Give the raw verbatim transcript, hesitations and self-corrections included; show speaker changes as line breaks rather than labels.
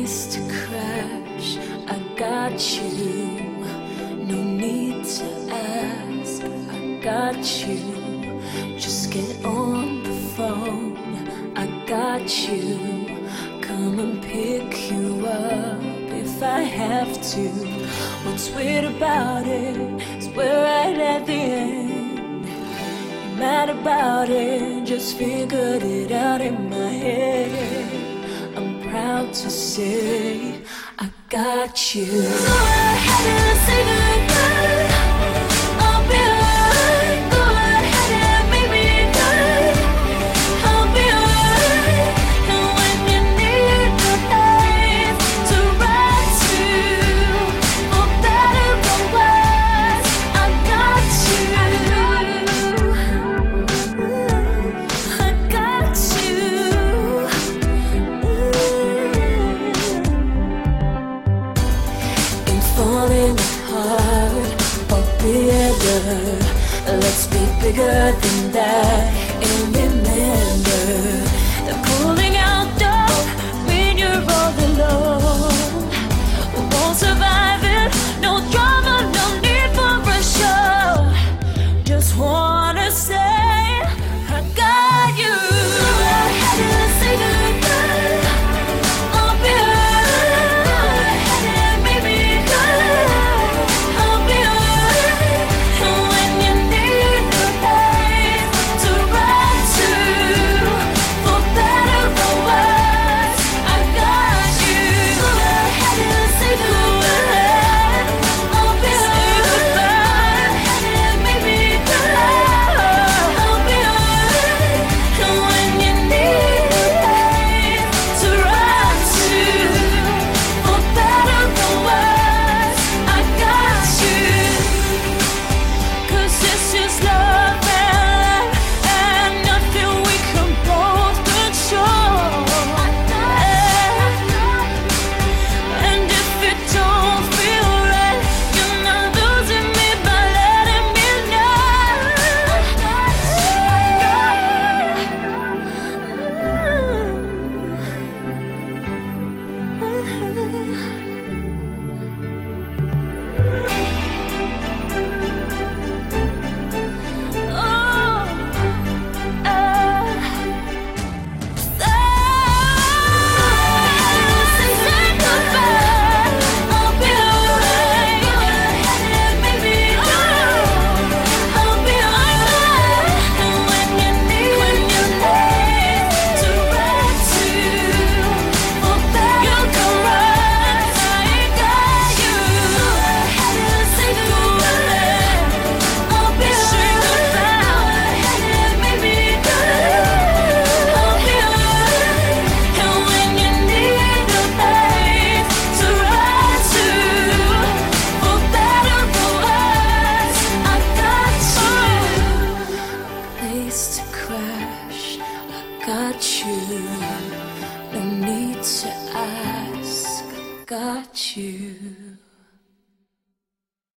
place to crash. I got you. No need to ask. I got you. Just get on the phone. I got you. Come and pick you up if I have to. What's weird about it is we're right at the end. Mad about it, just figured it out in my head. I'm proud to say I got you. Go ahead and say goodbye. I'll be alright. Go ahead and make me cry. I'll be alright. And when you need the life to ride to, for better or worse, I got you. I got you. Ain't falling apart or bigger. Let's be bigger than that. And remember that pulling out don't mean you're all alone. We won't survive it. No drama, no need for a show. Just wanna say I got you. Go ahead and say goodbye. I'll be alright. Go ahead and make me cry. I'll be alright. And when you need the life to ride to, for better or worse, I got you. Go ahead and say goodbye. I'll be alright. Go ahead and make me cry. I'll be alright. And when you need the life to ride to, for better or worse, I got you. 'Cause this is love and life, and nothing we can both control. And if it don't feel right, you're not losing me by letting me place to crash. I got you. No need to ask. I got you.